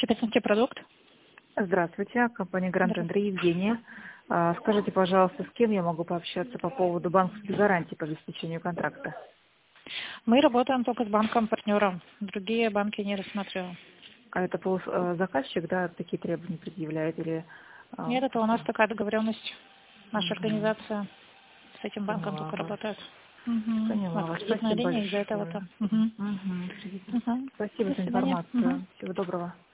Продукт. Здравствуйте, компания Гранд Андрей, Евгения. Скажите, пожалуйста, с кем я могу пообщаться по поводу банковской гарантии по обеспечению контракта? Мы работаем только с банком-партнером. Другие банки не рассматриваем. А это заказчик, да, такие требования предъявляет или... Нет, это у нас такая договоренность. Наша Угу. организация с этим банком Поняла только вас. работает. У Поняла нас вас. кредитная Спасибо линия из-за большое. этого. Угу. Спасибо. Спасибо До за свидания. информацию. Всего доброго.